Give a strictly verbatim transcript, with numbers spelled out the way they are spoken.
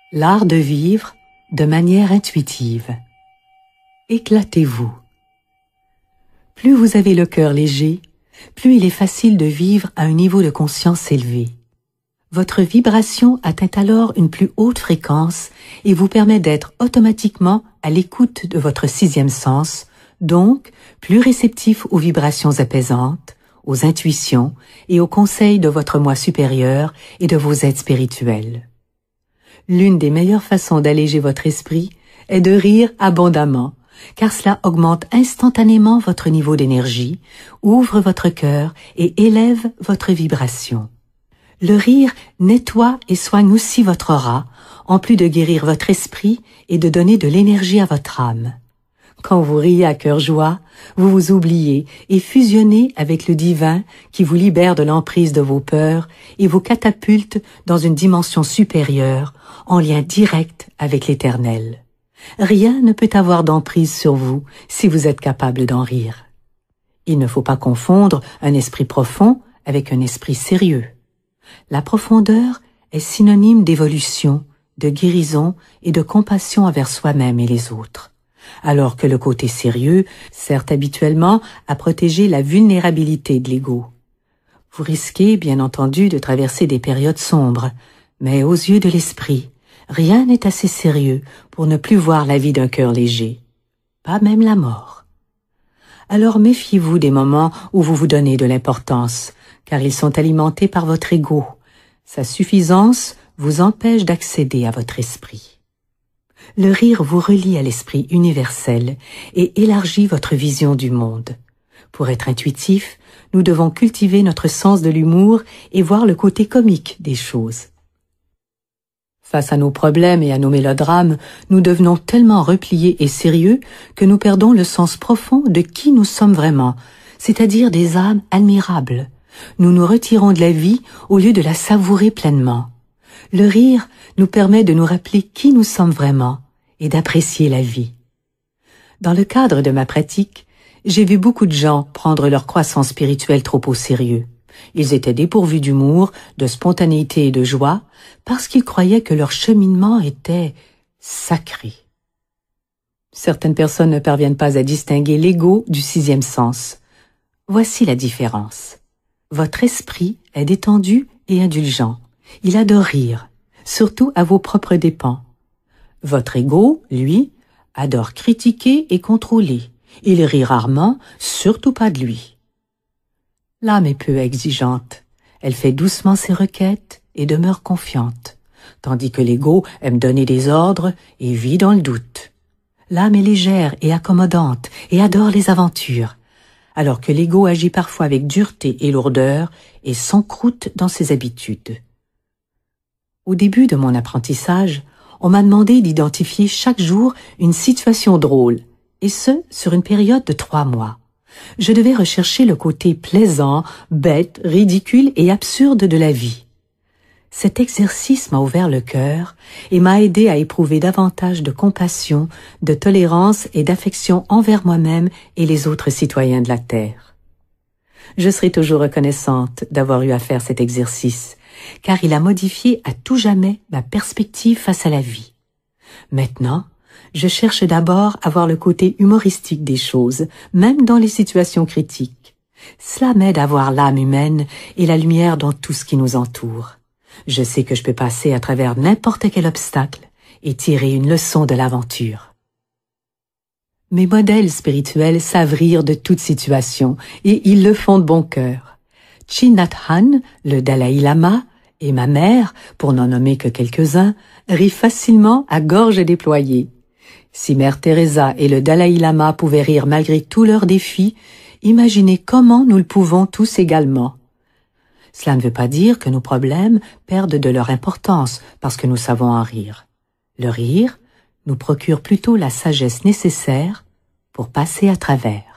L'art de vivre de manière intuitive. Éclatez-vous. Plus vous avez le cœur léger, plus il est facile de vivre à un niveau de conscience élevé. Votre vibration atteint alors une plus haute fréquence et vous permet d'être automatiquement à l'écoute de votre sixième sens, donc plus réceptif aux vibrations apaisantes, aux intuitions et aux conseils de votre moi supérieur et de vos aides spirituelles. L'une des meilleures façons d'alléger votre esprit est de rire abondamment, car cela augmente instantanément votre niveau d'énergie, ouvre votre cœur et élève votre vibration. Le rire nettoie et soigne aussi votre aura, en plus de guérir votre esprit et de donner de l'énergie à votre âme. Quand vous riez à cœur joie, vous vous oubliez et fusionnez avec le divin qui vous libère de l'emprise de vos peurs et vous catapulte dans une dimension supérieure, en lien direct avec l'Éternel. Rien ne peut avoir d'emprise sur vous si vous êtes capable d'en rire. Il ne faut pas confondre un esprit profond avec un esprit sérieux. La profondeur est synonyme d'évolution, de guérison et de compassion envers soi-même et les autres, alors que le côté sérieux sert habituellement à protéger la vulnérabilité de l'ego. Vous risquez, bien entendu, de traverser des périodes sombres, mais aux yeux de l'esprit, rien n'est assez sérieux pour ne plus voir la vie d'un cœur léger, pas même la mort. Alors méfiez-vous des moments où vous vous donnez de l'importance, car ils sont alimentés par votre ego. Sa suffisance vous empêche d'accéder à votre esprit. Le rire vous relie à l'esprit universel et élargit votre vision du monde. Pour être intuitif, nous devons cultiver notre sens de l'humour et voir le côté comique des choses. Face à nos problèmes et à nos mélodrames, nous devenons tellement repliés et sérieux que nous perdons le sens profond de qui nous sommes vraiment, c'est-à-dire des âmes admirables. Nous nous retirons de la vie au lieu de la savourer pleinement. Le rire nous permet de nous rappeler qui nous sommes vraiment et d'apprécier la vie. Dans le cadre de ma pratique, j'ai vu beaucoup de gens prendre leur croissance spirituelle trop au sérieux. Ils étaient dépourvus d'humour, de spontanéité et de joie parce qu'ils croyaient que leur cheminement était sacré. Certaines personnes ne parviennent pas à distinguer l'ego du sixième sens. Voici la différence. Votre esprit est détendu et indulgent. Il adore rire, surtout à vos propres dépens. Votre ego, lui, adore critiquer et contrôler. Il rit rarement, surtout pas de lui. L'âme est peu exigeante. Elle fait doucement ses requêtes et demeure confiante, tandis que l'ego aime donner des ordres et vit dans le doute. L'âme est légère et accommodante et adore les aventures, alors que l'ego agit parfois avec dureté et lourdeur et s'encroute dans ses habitudes. Au début de mon apprentissage, on m'a demandé d'identifier chaque jour une situation drôle, et ce, sur une période de trois mois. Je devais rechercher le côté plaisant, bête, ridicule et absurde de la vie. Cet exercice m'a ouvert le cœur et m'a aidé à éprouver davantage de compassion, de tolérance et d'affection envers moi-même et les autres citoyens de la Terre. Je serai toujours reconnaissante d'avoir eu à faire cet exercice, car il a modifié à tout jamais ma perspective face à la vie. Maintenant, je cherche d'abord à voir le côté humoristique des choses, même dans les situations critiques. Cela m'aide à voir l'âme humaine et la lumière dans tout ce qui nous entoure. Je sais que je peux passer à travers n'importe quel obstacle et tirer une leçon de l'aventure. Mes modèles spirituels savent rire de toute situation et ils le font de bon cœur. Thich Nhat Hanh, le Dalai Lama, et ma mère, pour n'en nommer que quelques-uns, rient facilement à gorge déployée. Si Mère Teresa et le Dalai Lama pouvaient rire malgré tous leurs défis, imaginez comment nous le pouvons tous également. Cela ne veut pas dire que nos problèmes perdent de leur importance parce que nous savons en rire. Le rire nous procure plutôt la sagesse nécessaire pour passer à travers.